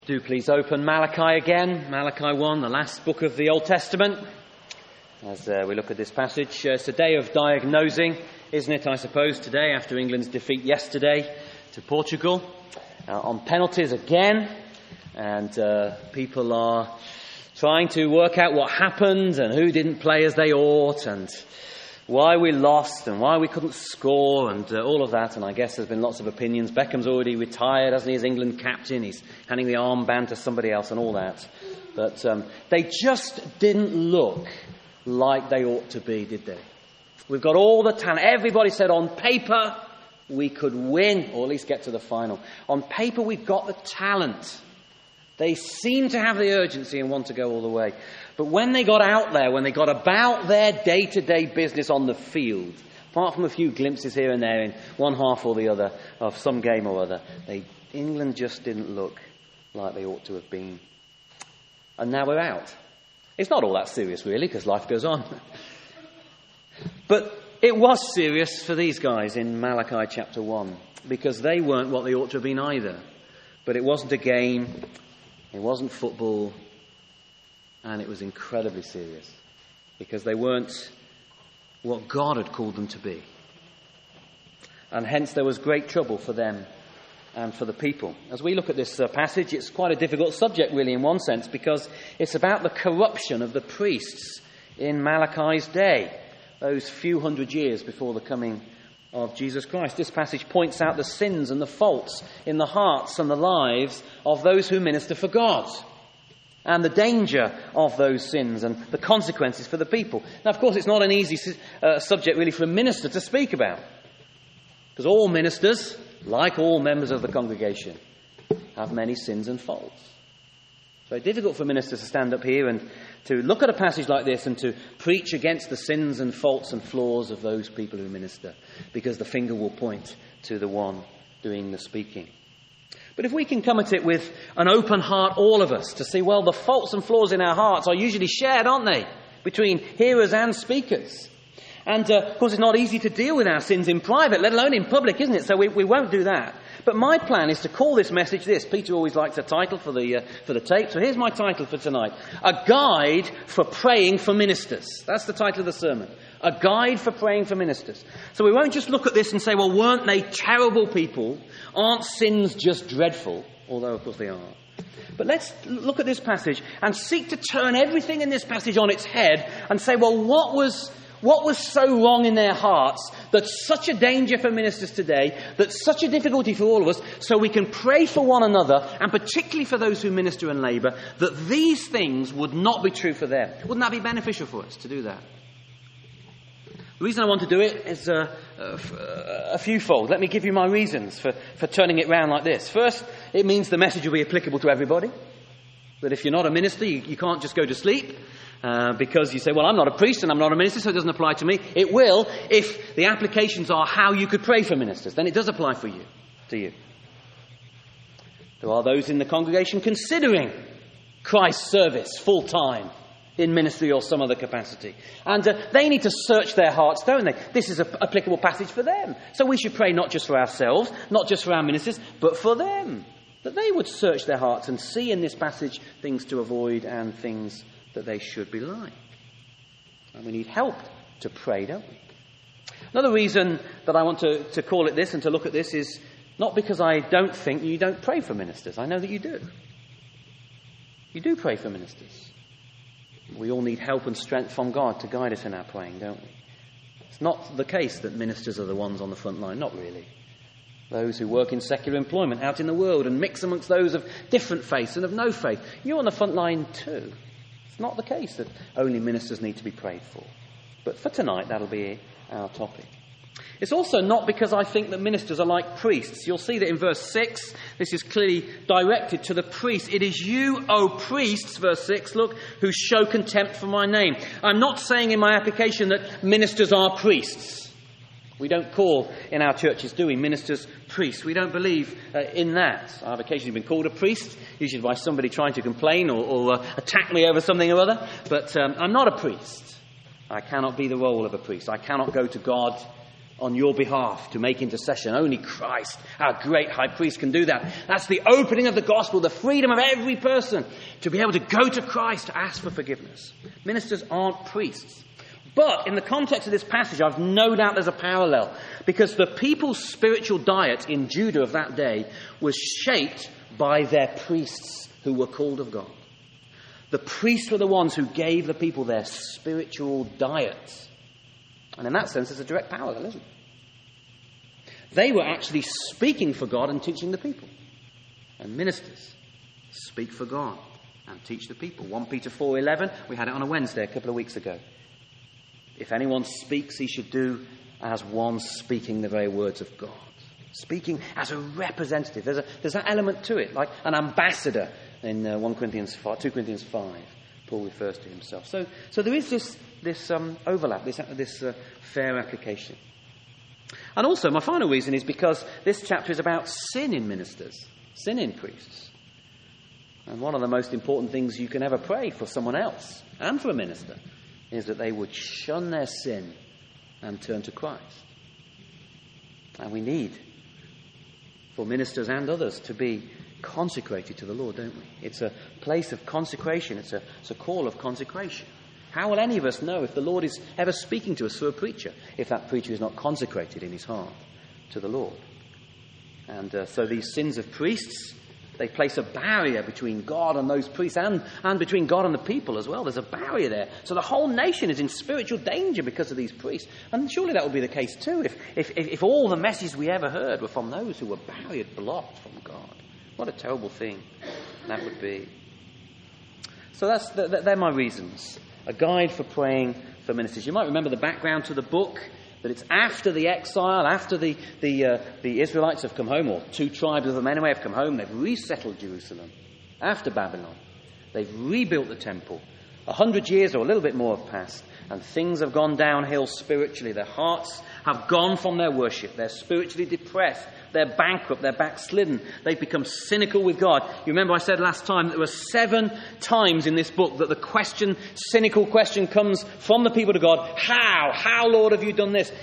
Do please open Malachi again, Malachi 1, the last book of the Old Testament. As we look at this passage, it's a day of diagnosing, isn't it, I suppose, today after England's defeat yesterday to Portugal. On penalties again, and people are trying to work out what happened and who didn't play as they ought and why we lost and why we couldn't score and all of that. And I guess there's been lots of opinions. Beckham's already retired, hasn't he, as England captain? He's handing the armband to somebody else and all that. But they just didn't look like they ought to be, did they? We've got all the talent. Everybody said on paper we could win, or at least get to the final. On paper we've got the talent. They seem to have the urgency and want to go all the way. But when they got out there, when they got about their day-to-day business on the field, apart from a few glimpses here and there in one half or the other of some game or other, England just didn't look like they ought to have been. And now we're out. It's not all that serious, really, because life goes on. But it was serious for these guys in Malachi chapter 1, because they weren't what they ought to have been either. But it wasn't a game, it wasn't football, and it was incredibly serious, because they weren't what God had called them to be. And hence there was great trouble for them and for the people. As we look at this passage, it's quite a difficult subject, really, in one sense, because it's about the corruption of the priests in Malachi's day, those few hundred years before the coming of Jesus Christ. This passage points out the sins and the faults in the hearts and the lives of those who minister for God, and the danger of those sins and the consequences for the people. Now, of course, it's not an easy subject, really, for a minister to speak about, because all ministers, like all members of the congregation, have many sins and faults. It's very difficult for ministers to stand up here and to look at a passage like this and to preach against the sins and faults and flaws of those people who minister, because the finger will point to the one doing the speaking. But if we can come at it with an open heart, all of us, to see, well, the faults and flaws in our hearts are usually shared, aren't they, between hearers and speakers. And, of course, it's not easy to deal with our sins in private, let alone in public, isn't it? So we won't do that. But my plan is to call this message this. Peter always likes a title for the tape. So here's my title for tonight. A Guide for Praying for Ministers. That's the title of the sermon. A Guide for Praying for Ministers. So we won't just look at this and say, well, weren't they terrible people? Aren't sins just dreadful? Although, of course, they are. But let's look at this passage and seek to turn everything in this passage on its head and say, well, what was so wrong in their hearts that's such a danger for ministers today, that's such a difficulty for all of us, so we can pray for one another, and particularly for those who minister and labour, that these things would not be true for them. Wouldn't that be beneficial for us to do that? The reason I want to do it is a fewfold. Let me give you my reasons for turning it round like this. First, it means the message will be applicable to everybody. That if you're not a minister, you can't just go to sleep because you say, well, I'm not a priest and I'm not a minister, so it doesn't apply to me. It will if the applications are how you could pray for ministers. Then it does apply to you. There are those in the congregation considering Christ's service full-time in ministry or some other capacity. And they need to search their hearts, don't they? This is an applicable passage for them. So we should pray not just for ourselves, not just for our ministers, but for them. That they would search their hearts and see in this passage things to avoid and things that they should be like. And we need help to pray, don't we? Another reason that I want to call it this and to look at this is not because I don't think you don't pray for ministers. I know that you do. You do pray for ministers. We all need help and strength from God to guide us in our praying, don't we? It's not the case that ministers are the ones on the front line. Not really. Those who work in secular employment out in the world and mix amongst those of different faiths and of no faith, you're on the front line too. It's not the case that only ministers need to be prayed for. But for tonight, that'll be our topic. It's also not because I think that ministers are like priests. You'll see that in verse 6, this is clearly directed to the priests. It is you, O priests, verse 6, look, who show contempt for my name. I'm not saying in my application that ministers are priests. We don't call in our churches, do we, ministers priests? We don't believe in that. I've occasionally been called a priest, usually by somebody trying to complain or attack me over something or other. But I'm not a priest. I cannot be the role of a priest. I cannot go to God on your behalf to make intercession. Only Christ, our great high priest, can do that. That's the opening of the gospel, the freedom of every person to be able to go to Christ to ask for forgiveness. Ministers aren't priests. But in the context of this passage, I've no doubt there's a parallel, because the people's spiritual diet in Judah of that day was shaped by their priests who were called of God. The priests were the ones who gave the people their spiritual diet. And in that sense, there's a direct parallel, isn't it? They were actually speaking for God and teaching the people. And ministers speak for God and teach the people. 1 Peter 4:11, we had it on a Wednesday a couple of weeks ago. If anyone speaks, he should do as one speaking the very words of God. Speaking as a representative. There's that element to it, like an ambassador in 2 Corinthians 5. Paul refers to himself. So there is this overlap, this fair application. And also, my final reason is because this chapter is about sin in ministers, sin in priests. And one of the most important things you can ever pray for someone else and for a minister is that they would shun their sin and turn to Christ. And we need, for ministers and others, to be consecrated to the Lord, don't we? It's a place of consecration. It's a call of consecration. How will any of us know if the Lord is ever speaking to us through a preacher, if that preacher is not consecrated in his heart to the Lord? And so these sins of priests, they place a barrier between God and those priests, and between God and the people as well. There's a barrier there. So the whole nation is in spiritual danger because of these priests. And surely that would be the case too, if all the messages we ever heard were from those who were barriered, blocked from God. What a terrible thing that would be. So they're my reasons. A guide for praying for ministers. You might remember the background to the book, that it's after the exile, after the Israelites have come home, or two tribes of them anyway have come home. They've resettled Jerusalem after Babylon. They've rebuilt the temple. 100 years or a little bit more have passed, and things have gone downhill spiritually. Their hearts have gone from their worship. They're spiritually depressed. They're bankrupt. They're backslidden. They've become cynical with God. You remember I said last time that there were 7 times in this book that the cynical question comes from the people to God. How, Lord, have you done this?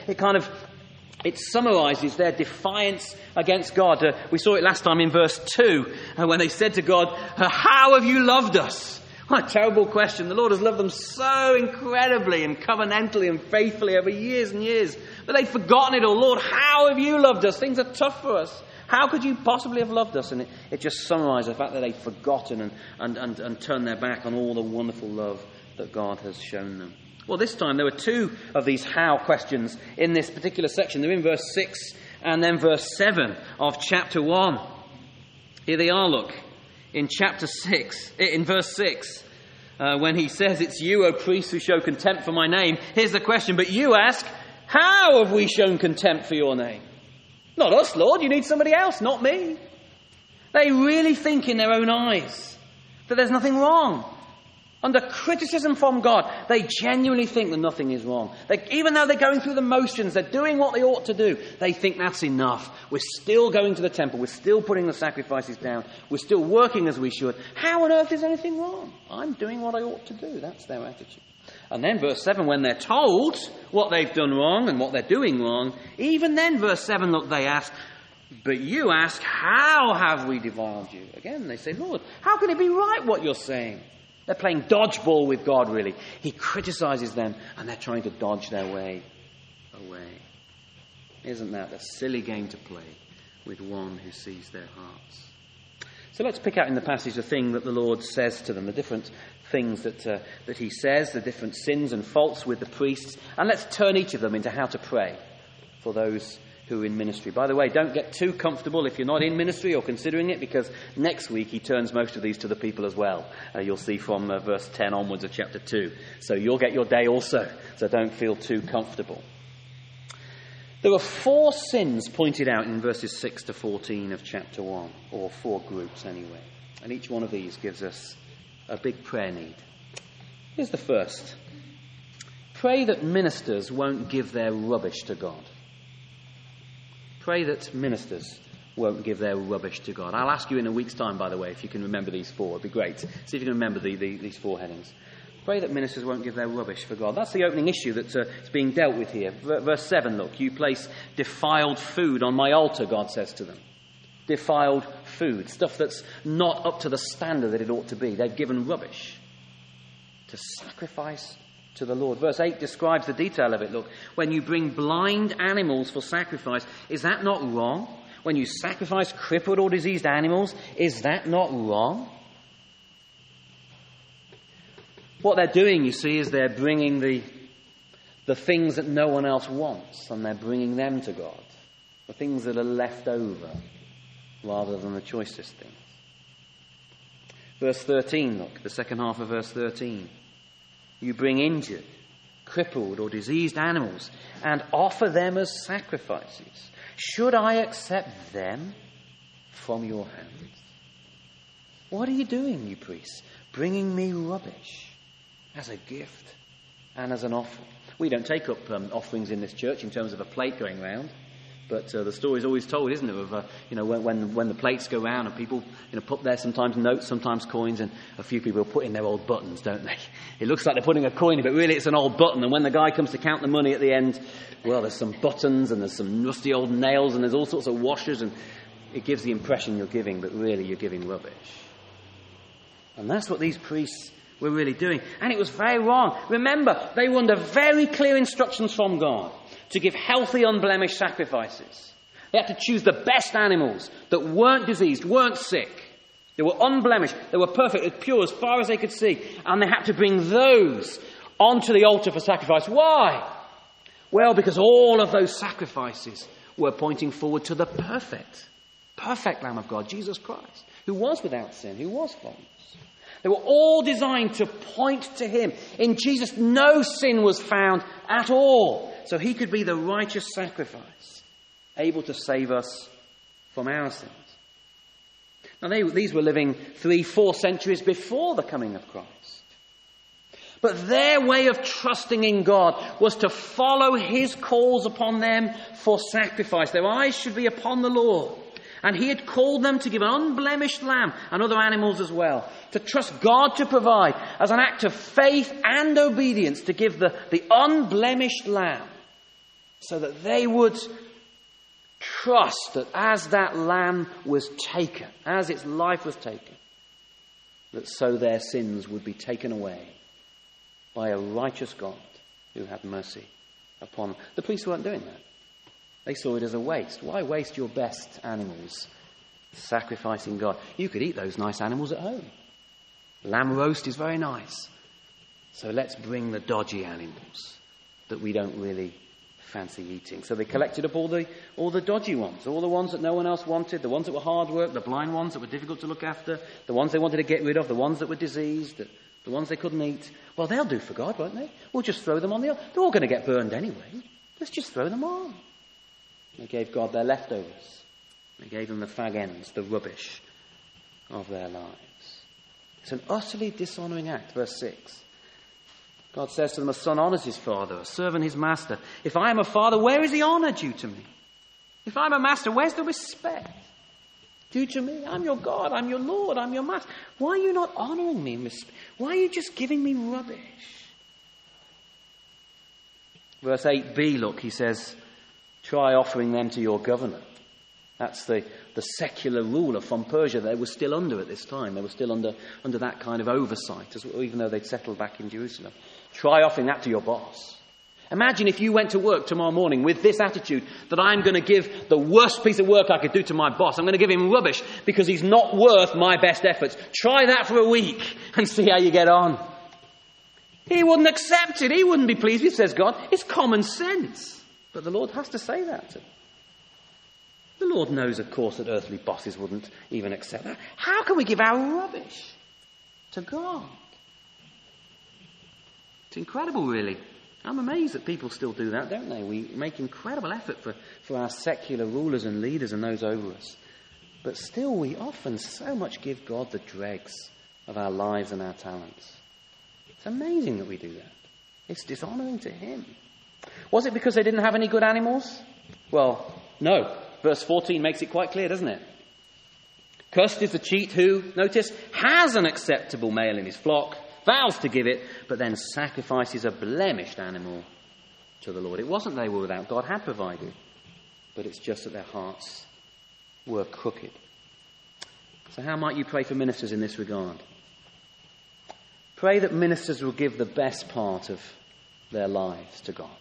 It summarises their defiance against God. We saw it last time in verse 2, when they said to God, how have you loved us? What a terrible question. The Lord has loved them so incredibly and covenantally and faithfully over years and years. But they've forgotten it all. Lord, how have you loved us? Things are tough for us. How could you possibly have loved us? And it just summarises the fact that they've forgotten and turned their back on all the wonderful love that God has shown them. Well, this time there were 2 of these how questions in this particular section. They're in verse 6 and then verse 7 of chapter 1. Here they are, look. In verse 6, when he says, it's you, O priests, who show contempt for my name. Here's the question, but you ask, how have we shown contempt for your name? Not us, Lord, you need somebody else, not me. They really think in their own eyes that there's nothing wrong. Under criticism from God, they genuinely think that nothing is wrong. Even though they're going through the motions, they're doing what they ought to do, they think that's enough. We're still going to the temple. We're still putting the sacrifices down. We're still working as we should. How on earth is anything wrong? I'm doing what I ought to do. That's their attitude. And then verse 7, when they're told what they've done wrong and what they're doing wrong, even then, verse 7, look, they ask, but you ask, how have we defiled you? Again, they say, Lord, how can it be right what you're saying? They're playing dodgeball with God, really. He criticises them, and they're trying to dodge their way away. Isn't that a silly game to play with one who sees their hearts? So let's pick out in the passage the thing that the Lord says to them, the different things that he says, the different sins and faults with the priests, and let's turn each of them into how to pray for those who are in ministry. By the way, don't get too comfortable if you're not in ministry or considering it, because next week he turns most of these to the people as well. You'll see from verse 10 onwards of chapter 2. So you'll get your day also, so don't feel too comfortable. There are 4 sins pointed out in verses 6 to 14 of chapter 1, or 4 groups anyway. And each one of these gives us a big prayer need. Here's the first. Pray that ministers won't give their rubbish to God. Pray that ministers won't give their rubbish to God. I'll ask you in a week's time, by the way, if you can remember these 4. It'd be great. See if you can remember these 4 headings. Pray that ministers won't give their rubbish for God. That's the opening issue that's being dealt with here. Verse 7, look. You place defiled food on my altar, God says to them. Defiled food. Stuff that's not up to the standard that it ought to be. They've given rubbish to sacrifice to the Lord. Verse 8 describes the detail of it. Look, when you bring blind animals for sacrifice, is that not wrong? When you sacrifice crippled or diseased animals, is that not wrong? What they're doing, you see, is they're bringing the things that no one else wants, and they're bringing them to God. The things that are left over, rather than the choicest things. Verse 13, look, the second half of verse 13. You bring injured, crippled, or diseased animals and offer them as sacrifices. Should I accept them from your hands? What are you doing, you priests? Bringing me rubbish as a gift and as an offering. We don't take up offerings in this church in terms of a plate going round. But the story's always told, isn't it, of when the plates go round and people put there sometimes notes, sometimes coins, and a few people put in their old buttons, don't they? It looks like they're putting a coin in, but really it's an old button. And when the guy comes to count the money at the end, well, there's some buttons and there's some rusty old nails and there's all sorts of washers, and it gives the impression you're giving, but really you're giving rubbish. And that's what these priests were really doing. And it was very wrong. Remember, they were under very clear instructions from God to give healthy, unblemished sacrifices. They had to choose the best animals that weren't diseased, weren't sick. They were unblemished, they were perfect, pure as far as they could see. And they had to bring those onto the altar for sacrifice. Why? Well, because all of those sacrifices were pointing forward to the perfect Lamb of God, Jesus Christ, who was without sin, who was faultless. They were all designed to point to him. In Jesus, no sin was found at all. So he could be the righteous sacrifice, able to save us from our sins. Now, these were living 3-4 centuries before the coming of Christ. But their way of trusting in God was to follow his calls upon them for sacrifice. Their eyes should be upon the Lord. And he had called them to give an unblemished lamb and other animals as well. To trust God to provide as an act of faith and obedience, to give the unblemished lamb. So that they would trust that as that lamb was taken, as its life was taken, that so their sins would be taken away by a righteous God who had mercy upon them. The priests weren't doing that. They saw it as a waste. Why waste your best animals sacrificing God? You could eat those nice animals at home. Lamb roast is very nice. So let's bring the dodgy animals that we don't really fancy eating. So they collected up all the dodgy ones, all the ones that no one else wanted, the ones that were hard work, the blind ones that were difficult to look after, the ones they wanted to get rid of, the ones that were diseased, the ones they couldn't eat. Well, they'll do for God, won't they? We'll just throw them on the altar. They're all going to get burned anyway. Let's just throw them on. They gave God their leftovers. They gave them the fag ends, the rubbish of their lives. It's an utterly dishonouring act. Verse 6. God says to them, a son honours his father, a servant his master. If I am a father, where is the honour due to me? If I'm a master, where's the respect due to me? I'm your God, I'm your Lord, I'm your master. Why are you not honouring me? Why are you just giving me rubbish? Verse 8b, look, he says, try offering them to your governor. That's the secular ruler from Persia they were still under at this time. They were still under that kind of oversight, even though they'd settled back in Jerusalem. Try offering that to your boss. Imagine if you went to work tomorrow morning with this attitude that I'm going to give the worst piece of work I could do to my boss. I'm going to give him rubbish because he's not worth my best efforts. Try that for a week and see how you get on. He wouldn't accept it. He wouldn't be pleased with it, says God. It's common sense. But the Lord has to say that to them. The Lord knows, of course, that earthly bosses wouldn't even accept that. How can we give our rubbish to God? It's incredible, really. I'm amazed that people still do that, don't they? We make incredible effort for our secular rulers and leaders and those over us. But still, we often so much give God the dregs of our lives and our talents. It's amazing that we do that. It's dishonouring to him. Was it because they didn't have any good animals? Well, no. Verse 14 makes it quite clear, doesn't it? Cursed is the cheat who, notice, has an acceptable male in his flock. vows to give it, but then sacrifices a blemished animal to the Lord. It wasn't they were without. God had provided. But it's just that their hearts were crooked. So how might you pray for ministers in this regard? Pray that ministers will give the best part of their lives to God.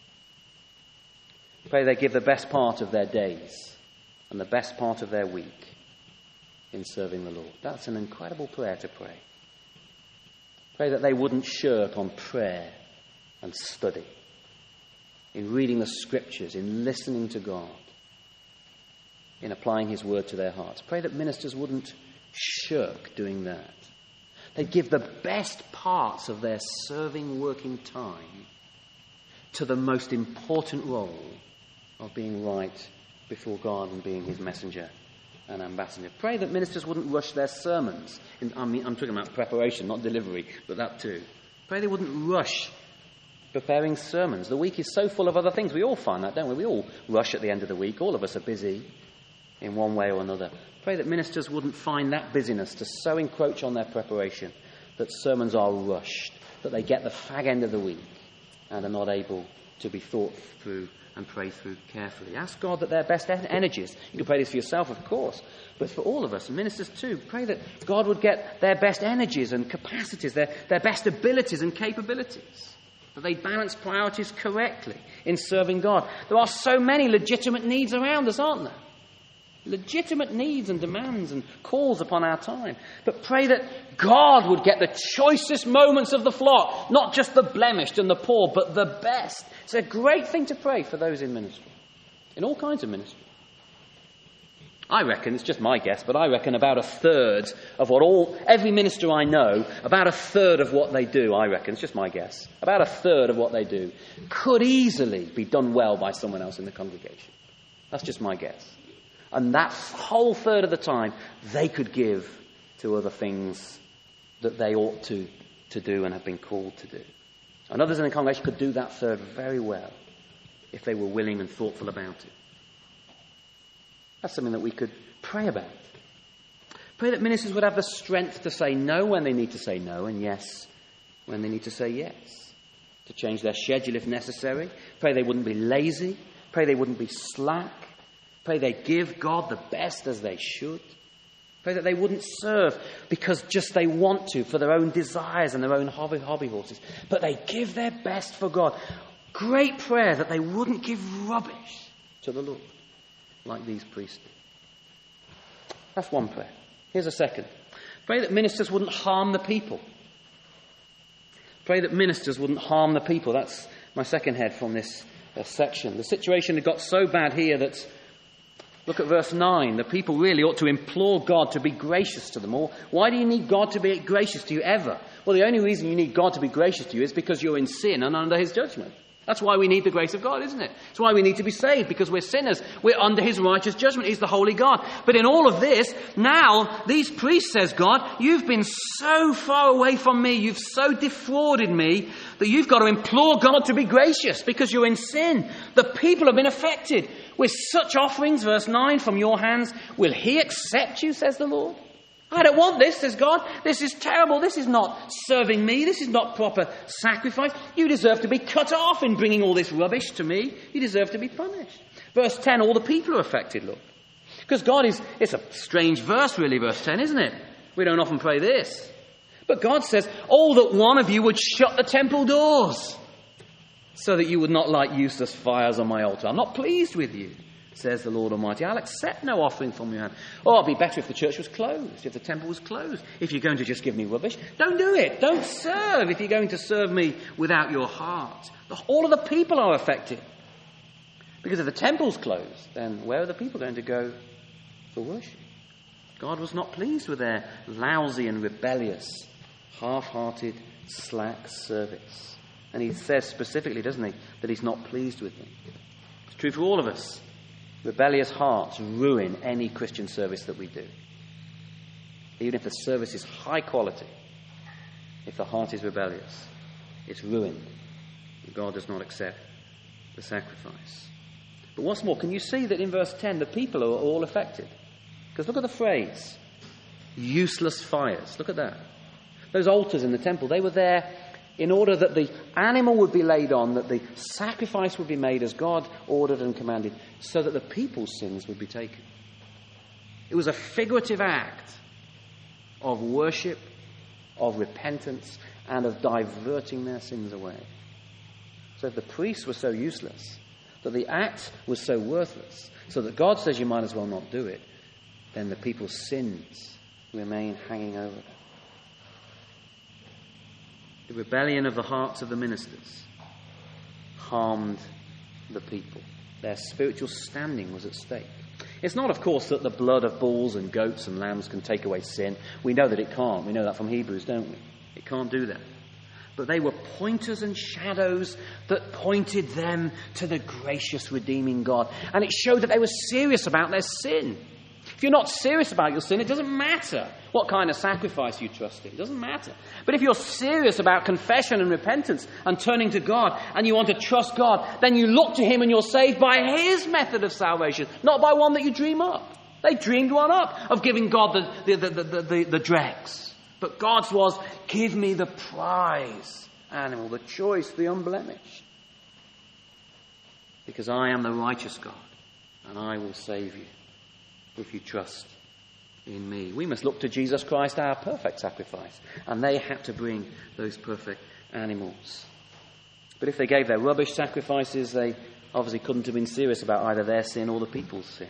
Pray they give the best part of their days and the best part of their week in serving the Lord. That's an incredible prayer to pray. Pray that they wouldn't shirk on prayer and study, in reading the Scriptures, in listening to God, in applying His word to their hearts. Pray that ministers wouldn't shirk doing that. They'd give the best parts of their serving working time to the most important role of being right before God and being His messenger and ambassador. Pray that ministers wouldn't rush their sermons. I'm talking about preparation, not delivery, but that too. Pray they wouldn't rush preparing sermons. The week is so full of other things. We all find that, don't we? We all rush at the end of the week. All of us are busy in one way or another. Pray that ministers wouldn't find that busyness to so encroach on their preparation that sermons are rushed, that they get the fag end of the week and are not able to be thought through and prayed through carefully. Ask God that their best energies, you can pray this for yourself, of course, but for all of us, and ministers too, pray that God would get their best energies and capacities, their best abilities and capabilities, that they balance priorities correctly in serving God. There are so many legitimate needs around us, aren't there? Legitimate needs and demands and calls upon our time. But pray that God would get the choicest moments of the flock, not just the blemished and the poor, but the best. It's a great thing to pray for those in ministry, in all kinds of ministry. I reckon, it's just my guess, but I reckon about a third of every minister I know, about a third of what they do, I reckon, it's just my guess, about a third of what they do could easily be done well by someone else in the congregation. That's just my guess. And that whole third of the time, they could give to other things that they ought to do and have been called to do. And others in the congregation could do that third very well if they were willing and thoughtful about it. That's something that we could pray about. Pray that ministers would have the strength to say no when they need to say no, and yes when they need to say yes. To change their schedule if necessary. Pray they wouldn't be lazy. Pray they wouldn't be slack. Pray they give God the best as they should. Pray that they wouldn't serve because just they want to, for their own desires and their own hobby horses. But they give their best for God. Great prayer that they wouldn't give rubbish to the Lord like these priests did. That's one prayer. Here's a second. Pray that ministers wouldn't harm the people. Pray that ministers wouldn't harm the people. That's my second head from this section. The situation had got so bad here that, look at verse 9. The people really ought to implore God to be gracious to them. Or why do you need God to be gracious to you ever? Well, the only reason you need God to be gracious to you is because you're in sin and under His judgment. That's why we need the grace of God, isn't it? It's why we need to be saved, because we're sinners. We're under His righteous judgment. He's the holy God. But in all of this, now, these priests, says God, you've been so far away from me, you've so defrauded me, that you've got to implore God to be gracious, because you're in sin. The people have been affected. With such offerings, verse 9, from your hands, will He accept you, says the Lord? I don't want this, says God. This is terrible. This is not serving me. This is not proper sacrifice. You deserve to be cut off in bringing all this rubbish to me. You deserve to be punished. Verse 10, all the people are affected, look. Because God it's a strange verse, really, verse 10, isn't it? We don't often pray this. But God says, oh, that one of you would shut the temple doors so that you would not light useless fires on my altar. I'm not pleased with you, says the Lord Almighty. I'll accept no offering from your hand. Oh, it'd be better if the church was closed, if the temple was closed. If you're going to just give me rubbish, don't do it. Don't serve if you're going to serve me without your heart. All of the people are affected. Because if the temple's closed, then where are the people going to go for worship? God was not pleased with their lousy and rebellious, half-hearted, slack service. And He says specifically, doesn't He, that He's not pleased with them. It's true for all of us. Rebellious hearts ruin any Christian service that we do. Even if the service is high quality, if the heart is rebellious, it's ruined. God does not accept the sacrifice. But what's more, can you see that in verse 10 the people are all affected? Because look at the phrase, useless fires. Look at that. Those altars in the temple, they were there in order that the animal would be laid on, that the sacrifice would be made as God ordered and commanded, so that the people's sins would be taken. It was a figurative act of worship, of repentance, and of diverting their sins away. So if the priests were so useless, that the act was so worthless, so that God says you might as well not do it, then the people's sins remain hanging over them. The rebellion of the hearts of the ministers harmed the people. Their spiritual standing was at stake. It's not, of course, that the blood of bulls and goats and lambs can take away sin. We know that it can't. We know that from Hebrews, don't we? It can't do that. But they were pointers and shadows that pointed them to the gracious, redeeming God. And it showed that they were serious about their sin. If you're not serious about your sin, it doesn't matter what kind of sacrifice you trust in. It doesn't matter. But if you're serious about confession and repentance and turning to God, and you want to trust God, then you look to Him and you're saved by His method of salvation, not by one that you dream up. They dreamed one up of giving God the dregs. But God's was, give me the prize animal, the choice, the unblemished. Because I am the righteous God, and I will save you if you trust in me. We must look to Jesus Christ, our perfect sacrifice. And they had to bring those perfect animals. But if they gave their rubbish sacrifices, they obviously couldn't have been serious about either their sin or the people's sin.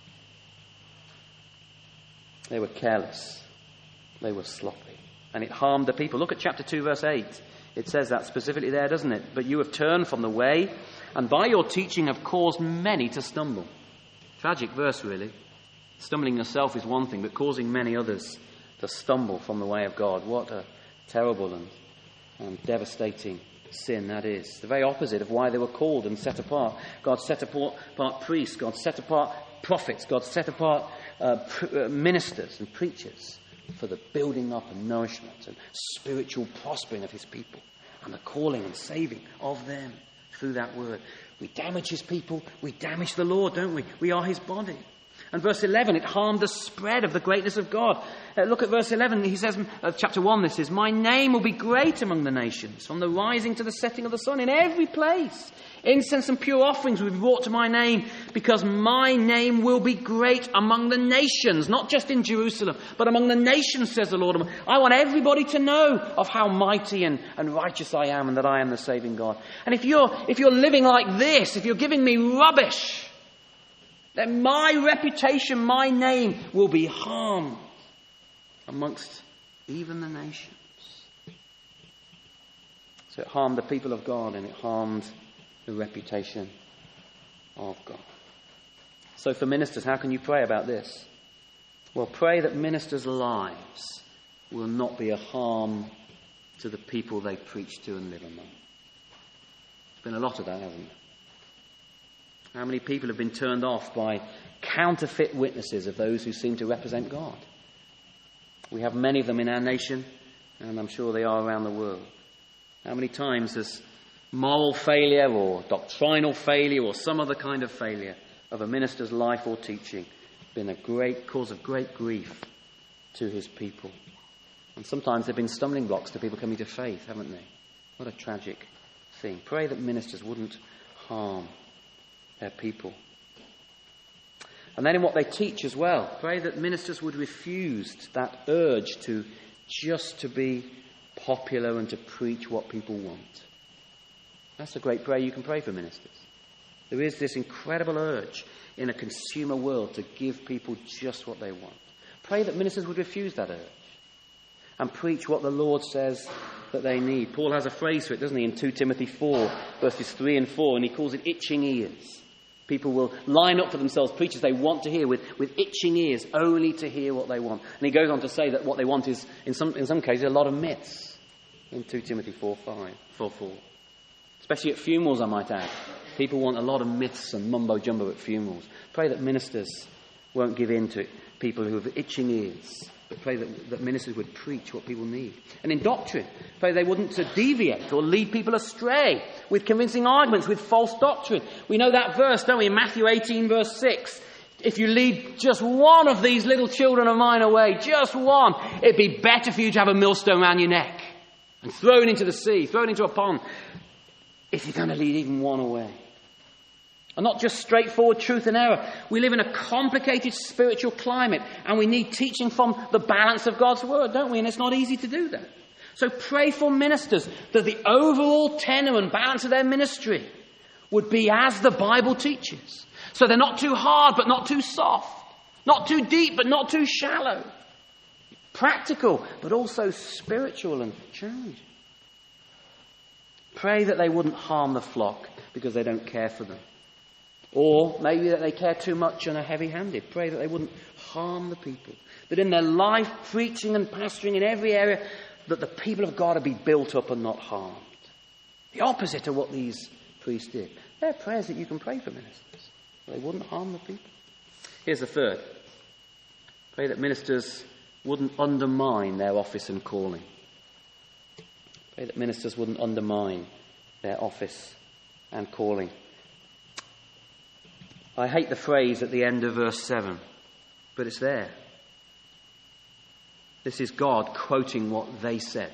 They were careless. They were sloppy. And it harmed the people. Look at chapter 2, verse 8. It says that specifically there, doesn't it? But you have turned from the way, and by your teaching have caused many to stumble. Tragic verse, really. Stumbling yourself is one thing, but causing many others to stumble from the way of God. What a terrible and devastating sin that is. The very opposite of why they were called and set apart. God set apart priests. God set apart prophets. God set apart ministers and preachers for the building up and nourishment and spiritual prospering of His people and the calling and saving of them through that word. We damage His people. We damage the Lord, don't we? We are His body. And verse 11, it harmed the spread of the greatness of God. Look at verse 11. He says, chapter 1, this is, my name will be great among the nations, from the rising to the setting of the sun, in every place. Incense and pure offerings will be brought to my name, because my name will be great among the nations, not just in Jerusalem, but among the nations, says the Lord. I want everybody to know of how mighty and righteous I am, and that I am the saving God. And if you're living like this, if you're giving me rubbish, then my reputation, my name will be harmed amongst even the nations. So it harmed the people of God, and it harmed the reputation of God. So for ministers, how can you pray about this? Well, pray that ministers' lives will not be a harm to the people they preach to and live among. There's been a lot of that, hasn't there? How many people have been turned off by counterfeit witnesses of those who seem to represent God? We have many of them in our nation, and I'm sure they are around the world. How many times has moral failure or doctrinal failure or some other kind of failure of a minister's life or teaching been a great cause of great grief to his people? And sometimes they've been stumbling blocks to people coming to faith, haven't they? What a tragic thing. Pray that ministers wouldn't harm their people. And then in what they teach as well, pray that ministers would refuse that urge to be popular and to preach what people want. That's a great prayer you can pray for ministers. There is this incredible urge in a consumer world to give people just what they want. Pray that ministers would refuse that urge and preach what the Lord says that they need. Paul has a phrase for it, doesn't he, in 2 Timothy 4, verses 3 and 4, and he calls it itching ears. People will line up for themselves preachers they want to hear with itching ears, only to hear what they want. And he goes on to say that what they want is, in some cases, a lot of myths, in 2 Timothy 4:4. Especially at funerals, I might add. People want a lot of myths and mumbo-jumbo at funerals. Pray that ministers won't give in to people who have itching ears, but pray that ministers would preach what people need. And in doctrine, pray they wouldn't deviate or lead people astray with convincing arguments, with false doctrine. We know that verse, don't we? In Matthew 18, verse 6, If you lead just one of these little children of mine away, just one, it'd be better for you to have a millstone around your neck and thrown into the sea, thrown into a pond, if you're going to lead even one away. And not just straightforward truth and error. We live in a complicated spiritual climate, and we need teaching from the balance of God's word, don't we? And it's not easy to do that. So pray for ministers that the overall tenor and balance of their ministry would be as the Bible teaches. So they're not too hard, but not too soft. Not too deep, but not too shallow. Practical, but also spiritual and challenging. Pray that they wouldn't harm the flock because they don't care for them. Or maybe that they care too much and are heavy-handed. Pray that they wouldn't harm the people. That in their life, preaching and pastoring in every area, that the people of God would be built up and not harmed. The opposite of what these priests did. They're prayers that you can pray for ministers. They wouldn't harm the people. Here's the third. Pray that ministers wouldn't undermine their office and calling. Pray that ministers wouldn't undermine their office and calling. I hate the phrase at the end of verse 7, but it's there. This is God quoting what they said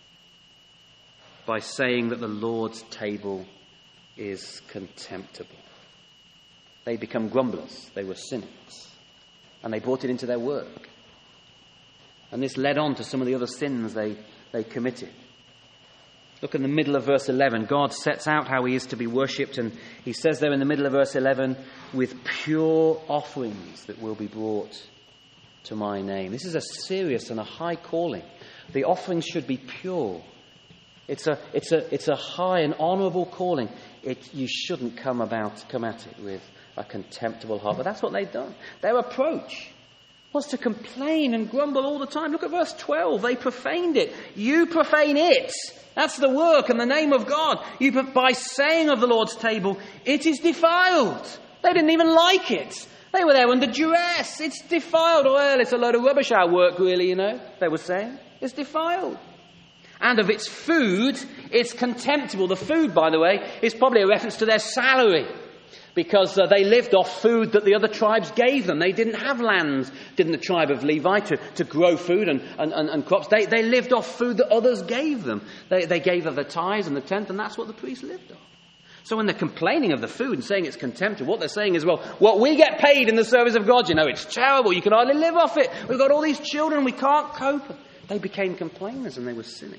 by saying that the Lord's table is contemptible. They become grumblers. They were cynics. And they brought it into their work. And this led on to some of the other sins they committed. Look in the middle of verse 11. God sets out how he is to be worshipped. And he says there in the middle of verse 11, with pure offerings that will be brought to my name. This is a serious and a high calling. The offerings should be pure. It's a high and honourable calling. You shouldn't come at it with a contemptible heart. But that's what they've done. Their approach was to complain and grumble all the time. Look at verse 12. They profaned it. You profane it. That's the work and the name of God. By saying of the Lord's table, it is defiled. They didn't even like it. They were there under duress. It's defiled. Well, it's a load of rubbish, our work, really, they were saying. It's defiled. And of its food, it's contemptible. The food, by the way, is probably a reference to their salary. Because they lived off food that the other tribes gave them. They didn't have lands, didn't the tribe of Levi, to grow food and crops. They lived off food that others gave them. They gave of the tithes and the tenth, and that's what the priests lived off. So when they're complaining of the food and saying it's contemptible, what they're saying is, well, what we get paid in the service of God, it's terrible. You can hardly live off it. We've got all these children, we can't cope. They became complainers and they were cynics.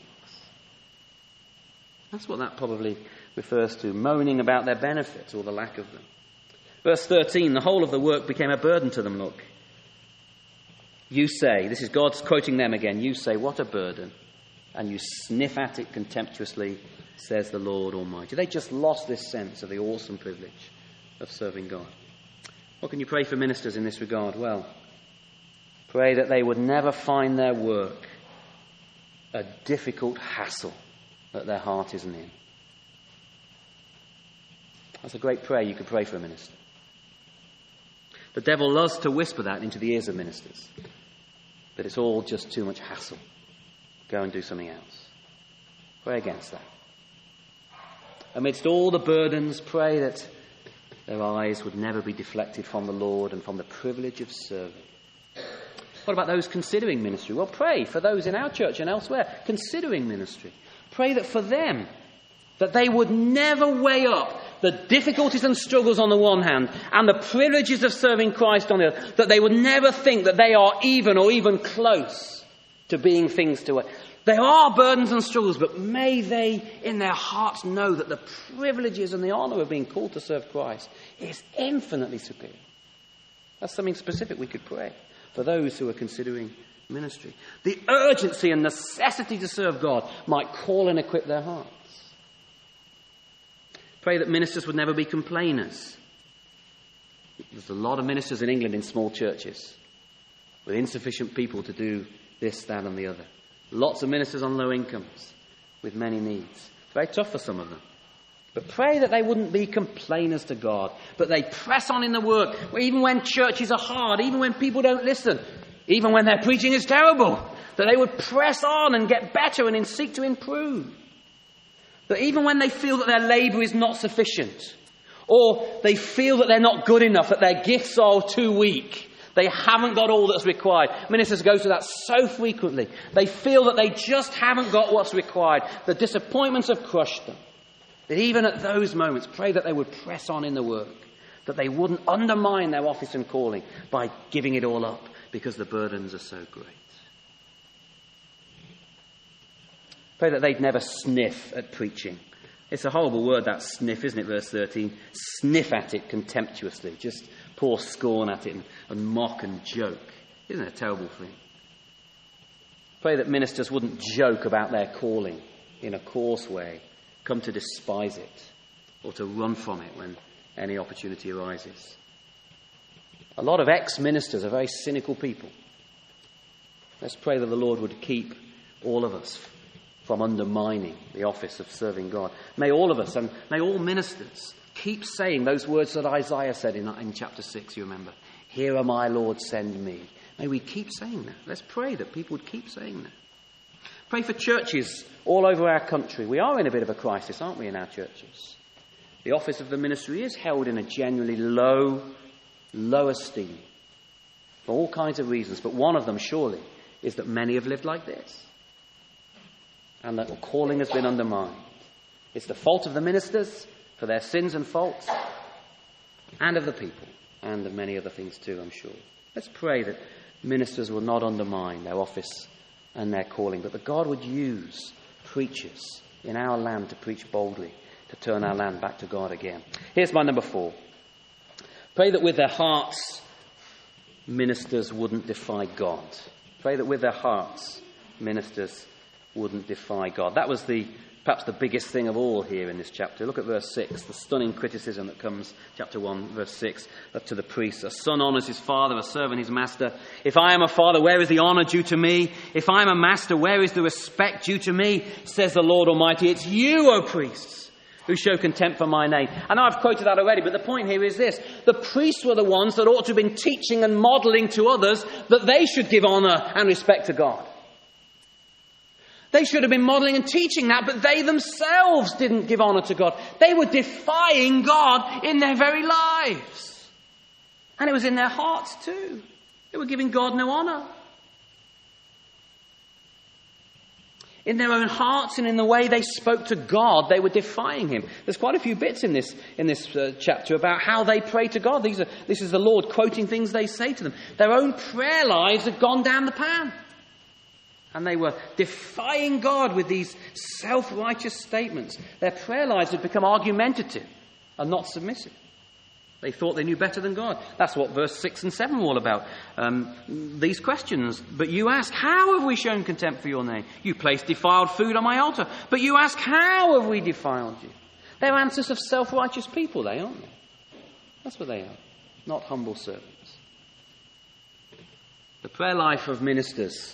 That's what that probably refers to, moaning about their benefits or the lack of them. Verse 13, the whole of the work became a burden to them, look. You say, this is God's quoting them again, you say, what a burden, and you sniff at it contemptuously, says the Lord Almighty. They just lost this sense of the awesome privilege of serving God. What can you pray for ministers in this regard? Well, pray that they would never find their work a difficult hassle that their heart isn't in. That's a great prayer you could pray for a minister. The devil loves to whisper that into the ears of ministers. That it's all just too much hassle. Go and do something else. Pray against that. Amidst all the burdens, pray that their eyes would never be deflected from the Lord and from the privilege of serving. What about those considering ministry? Well, pray for those in our church and elsewhere considering ministry. Pray that for them, that they would never weigh up the difficulties and struggles on the one hand and the privileges of serving Christ on the other, that they would never think that they are even or even close to being things to it. There are burdens and struggles, but may they in their hearts know that the privileges and the honour of being called to serve Christ is infinitely superior. That's something specific we could pray for those who are considering ministry. The urgency and necessity to serve God might call and equip their hearts. Pray that ministers would never be complainers. There's a lot of ministers in England in small churches with insufficient people to do this, that and the other. Lots of ministers on low incomes with many needs. It's very tough for some of them. But pray that they wouldn't be complainers to God, but they press on in the work, even when churches are hard, even when people don't listen, even when their preaching is terrible, that they would press on and get better and seek to improve. That even when they feel that their labour is not sufficient, Or they feel that they're not good enough, that their gifts are too weak. They haven't got all that's required. Ministers go through that so frequently. They feel that they just haven't got what's required. The disappointments have crushed them. That even at those moments, pray that they would press on in the work. That they wouldn't undermine their office and calling by giving it all up because the burdens are so great. Pray that they'd never sniff at preaching. It's a horrible word, that sniff, isn't it? Verse 13. Sniff at it contemptuously. Just pour scorn at it and mock and joke. Isn't it a terrible thing? Pray that ministers wouldn't joke about their calling in a coarse way, come to despise it, or to run from it when any opportunity arises. A lot of ex-ministers are very cynical people. Let's pray that the Lord would keep all of us from undermining the office of serving God. May all of us, and may all ministers, keep saying those words that Isaiah said in chapter 6, you remember. Here am I, Lord, send me. May we keep saying that. Let's pray that people would keep saying that. Pray for churches all over our country. We are in a bit of a crisis, aren't we, in our churches? The office of the ministry is held in a genuinely low esteem for all kinds of reasons. But one of them, surely, is that many have lived like this. And that calling has been undermined. It's the fault of the ministers for their sins and faults, and of the people, and of many other things too, I'm sure. Let's pray that ministers will not undermine their office and their calling, but that God would use preachers in our land to preach boldly, to turn our land back to God again. Here's my number 4. Pray that with their hearts, ministers wouldn't defy God. Pray that with their hearts, ministers wouldn't defy God. That was perhaps the biggest thing of all here in this chapter. Look at verse 6, the stunning criticism that comes, chapter 1, verse 6, to the priests. A son honours his father, a servant his master. If I am a father, where is the honour due to me? If I am a master, where is the respect due to me? Says the Lord Almighty. It's you, O priests, who show contempt for my name. I know I've quoted that already, but the point here is this. The priests were the ones that ought to have been teaching and modelling to others that they should give honour and respect to God. They should have been modelling and teaching that, but they themselves didn't give honour to God. They were defying God in their very lives. And it was in their hearts too. They were giving God no honour. In their own hearts and in the way they spoke to God, they were defying him. There's quite a few bits in this chapter about how they pray to God. This is the Lord quoting things they say to them. Their own prayer lives had gone down the pan. And they were defying God with these self-righteous statements. Their prayer lives had become argumentative and not submissive. They thought they knew better than God. That's what verse 6 and 7 were all about. These questions. But you ask, how have we shown contempt for your name? You placed defiled food on my altar. But you ask, how have we defiled you? They're answers of self-righteous people, they aren't they? That's what they are. Not humble servants. The prayer life of ministers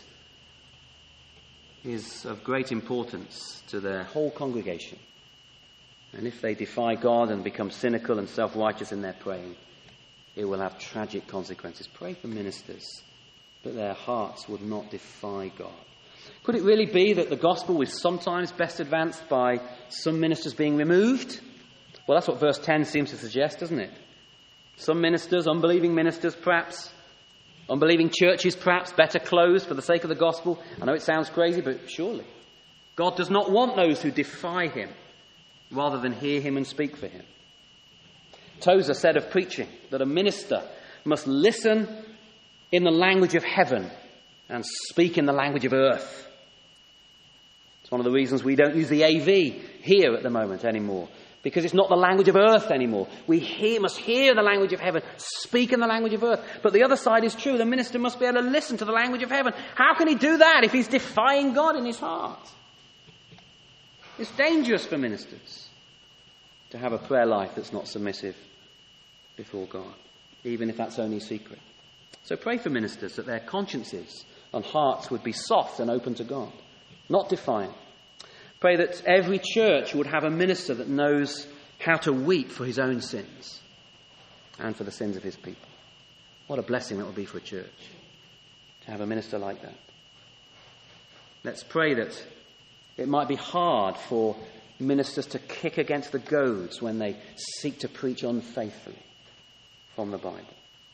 is of great importance to their whole congregation. And if they defy God and become cynical and self-righteous in their praying, it will have tragic consequences. Pray for ministers that their hearts would not defy God. Could it really be that the gospel is sometimes best advanced by some ministers being removed? Well, that's what verse 10 seems to suggest, doesn't it? Some ministers, unbelieving ministers perhaps, unbelieving churches perhaps, better closed for the sake of the gospel. I know it sounds crazy, but surely God does not want those who defy him rather than hear him and speak for him. Tozer said of preaching that a minister must listen in the language of heaven and speak in the language of earth. It's one of the reasons we don't use the AV here at the moment anymore, because it's not the language of earth anymore. We must hear the language of heaven, speak in the language of earth. But the other side is true. The minister must be able to listen to the language of heaven. How can he do that if he's defying God in his heart? It's dangerous for ministers to have a prayer life that's not submissive before God, even if that's only secret. So pray for ministers that their consciences and hearts would be soft and open to God, not defiant. Pray that every church would have a minister that knows how to weep for his own sins and for the sins of his people. What a blessing that would be for a church, to have a minister like that. Let's pray that it might be hard for ministers to kick against the goads when they seek to preach unfaithfully from the Bible.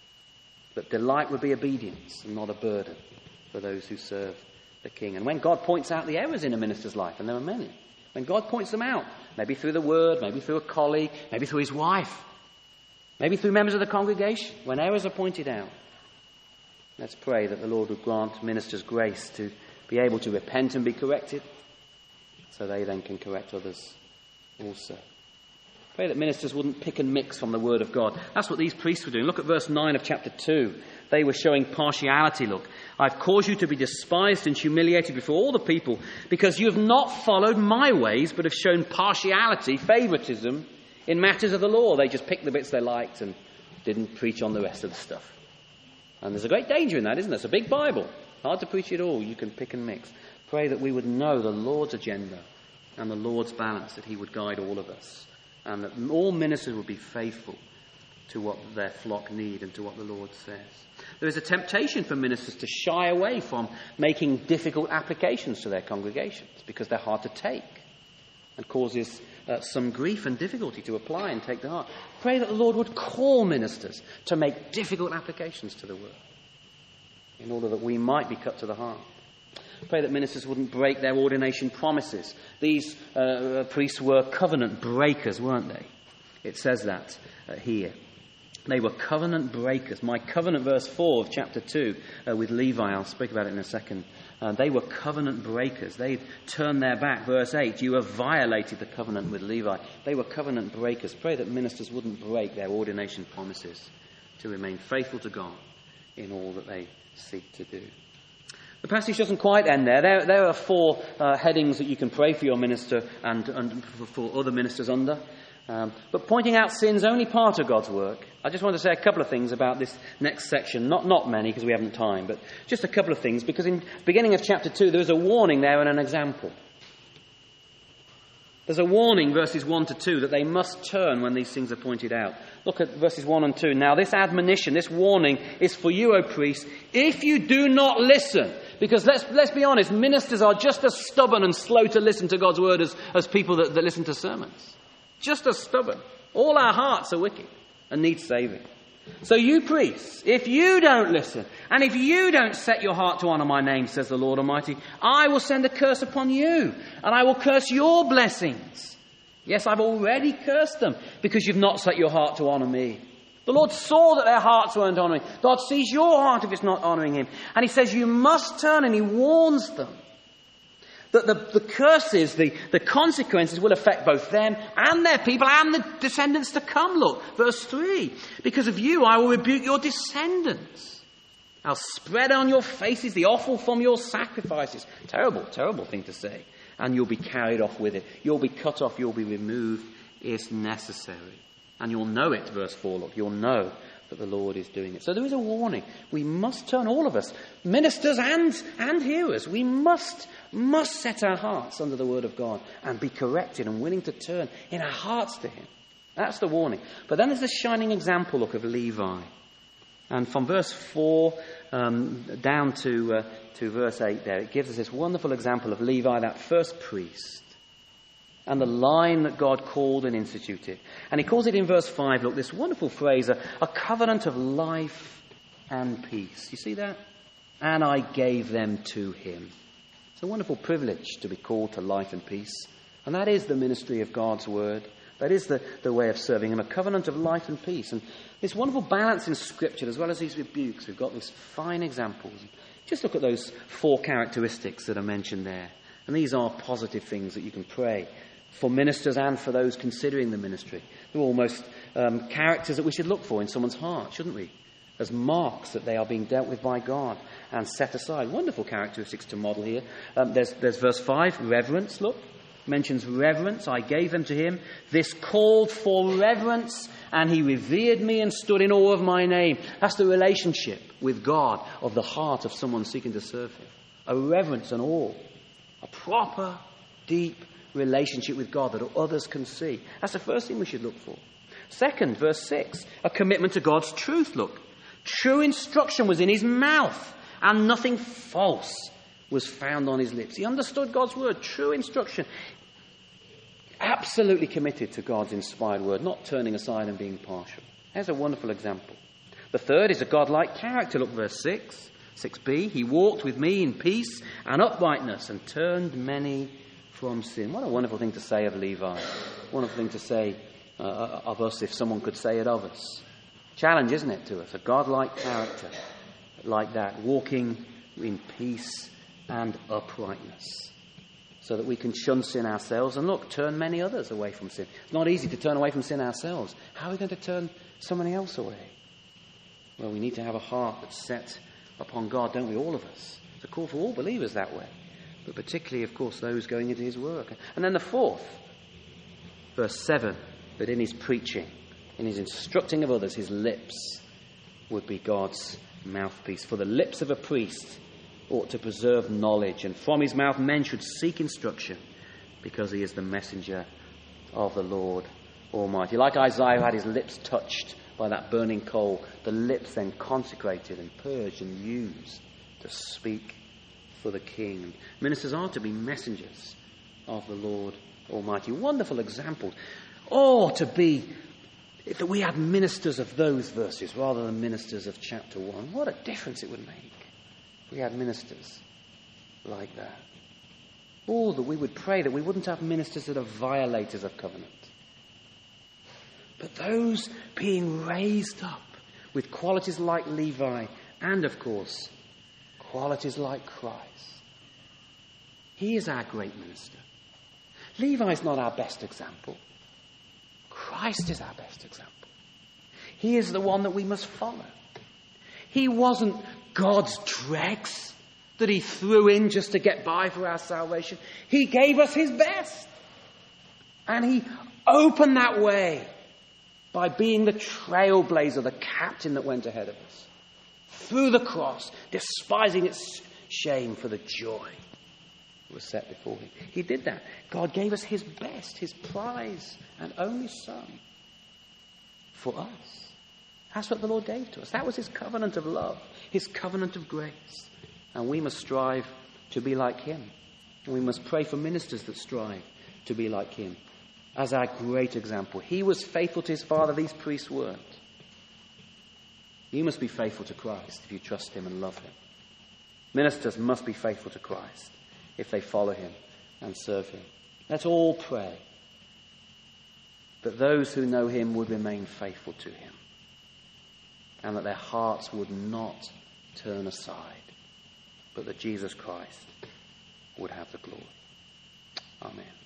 That delight would be obedience and not a burden for those who serve the King. And when God points out the errors in a minister's life, and there are many, when God points them out, maybe through the word, maybe through a colleague, maybe through his wife, maybe through members of the congregation, when errors are pointed out, let's pray that the Lord would grant ministers grace to be able to repent and be corrected, so they then can correct others also. Pray that ministers wouldn't pick and mix from the Word of God. That's what these priests were doing. Look at verse 9 of chapter 2. They were showing partiality. Look, I've caused you to be despised and humiliated before all the people because you have not followed my ways, but have shown partiality, favoritism, in matters of the law. They just picked the bits they liked and didn't preach on the rest of the stuff. And there's a great danger in that, isn't there? It's a big Bible. Hard to preach it all. You can pick and mix. Pray that we would know the Lord's agenda and the Lord's balance, that he would guide all of us, and that all ministers would be faithful to what their flock need and to what the Lord says. There is a temptation for ministers to shy away from making difficult applications to their congregations because they're hard to take and causes some grief and difficulty to apply and take to heart. Pray that the Lord would call ministers to make difficult applications to the Word in order that we might be cut to the heart. Pray that ministers wouldn't break their ordination promises. These priests were covenant breakers, weren't they? It says that here. They were covenant breakers. My covenant, verse 4 of chapter 2 with Levi, I'll speak about it in a second. They were covenant breakers. They turned their back. Verse 8, you have violated the covenant with Levi. They were covenant breakers. Pray that ministers wouldn't break their ordination promises to remain faithful to God in all that they seek to do. The passage doesn't quite end there. There are 4 headings that you can pray for your minister and for other ministers under. But pointing out sin's only part of God's work. I just want to say a couple of things about this next section. Not many, because we haven't time, but just a couple of things. Because in the beginning of chapter 2, there is a warning there and an example. There's a warning, verses 1 to 2, that they must turn when these things are pointed out. Look at verses 1 and 2. Now, this admonition, this warning, is for you, O priests, if you do not listen. Because let's be honest, ministers are just as stubborn and slow to listen to God's word as people that listen to sermons. Just as stubborn. All our hearts are wicked and need saving. So you priests, if you don't listen, and if you don't set your heart to honour my name, says the Lord Almighty, I will send a curse upon you, and I will curse your blessings. Yes, I've already cursed them, because you've not set your heart to honour me. The Lord saw that their hearts weren't honouring. God sees your heart if it's not honouring him. And he says you must turn, and he warns them that the curses, the consequences will affect both them and their people and the descendants to come. Look, verse 3. Because of you, I will rebuke your descendants. I'll spread on your faces the offal from your sacrifices. Terrible, terrible thing to say. And you'll be carried off with it. You'll be cut off. You'll be removed. It's necessary. And you'll know it, verse 4. Look, you'll know that the Lord is doing it. So there is a warning. We must turn, all of us, ministers and hearers. We must set our hearts under the word of God and be corrected and willing to turn in our hearts to him. That's the warning. But then there's the shining example, look, of Levi. And from verse 4 down to verse 8 there, it gives us this wonderful example of Levi, that first priest, and the line that God called and instituted. And he calls it in verse 5, look, this wonderful phrase, a covenant of life and peace. You see that? And I gave them to him. It's a wonderful privilege to be called to life and peace. And that is the ministry of God's word. That is the way of serving him, a covenant of life and peace. And this wonderful balance in Scripture, as well as these rebukes, we've got these fine examples. Just look at those 4 characteristics that are mentioned there. And these are positive things that you can pray for ministers and for those considering the ministry. They're almost characters that we should look for in someone's heart, shouldn't we? As marks that they are being dealt with by God and set aside. Wonderful characteristics to model here. There's verse 5, reverence, look. Mentions reverence. I gave them to him. This called for reverence, and he revered me and stood in awe of my name. That's the relationship with God of the heart of someone seeking to serve him. A reverence and awe. A proper, deep relationship with God that others can see. That's the first thing we should look for. Second, verse 6, a commitment to God's truth, look. True instruction was in his mouth, and nothing false was found on his lips. He understood God's word, true instruction. absolutely committed to God's inspired word, not turning aside and being partial. There's a wonderful example. The third is a godlike character. Look, verse 6b. He walked with me in peace and uprightness and turned many from sin. What a wonderful thing to say of Levi. Wonderful thing to say of us if someone could say it of us. Challenge, isn't it, to us? A godlike character like that, walking in peace and uprightness, so that we can shun sin ourselves and, look, turn many others away from sin. It's not easy to turn away from sin ourselves. How are we going to turn somebody else away? Well, we need to have a heart that's set upon God, don't we, all of us? It's a call for all believers that way, but particularly, of course, those going into his work. And then the fourth, verse 7, that in his preaching, in his instructing of others, his lips would be God's mouthpiece. For the lips of a priest ought to preserve knowledge, and from his mouth men should seek instruction, because he is the messenger of the Lord Almighty. Like Isaiah, who had his lips touched by that burning coal, the lips then consecrated and purged and used to speak for the King. Ministers are to be messengers of the Lord Almighty. Wonderful example. Oh, to be, if we had ministers of those verses rather than ministers of chapter 1, what a difference it would make if we had ministers like that. Oh, that we would pray that we wouldn't have ministers that are violators of covenant, but those being raised up with qualities like Levi and, of course, qualities like Christ. He is our great minister. Levi's not our best example. Christ is our best example. He is the one that we must follow. He wasn't God's dregs that he threw in just to get by for our salvation. He gave us his best. And he opened that way by being the trailblazer, the captain that went ahead of us. Through the cross, despising its shame for the joy that was set before him. He did that. God gave us his best, his prize and only Son for us. That's what the Lord gave to us. That was his covenant of love, his covenant of grace. And we must strive to be like him. And we must pray for ministers that strive to be like him as our great example. He was faithful to his Father. These priests weren't. You must be faithful to Christ if you trust him and love him. Ministers must be faithful to Christ if they follow him and serve him. Let's all pray that those who know him would remain faithful to him, and that their hearts would not turn aside, but that Jesus Christ would have the glory. Amen.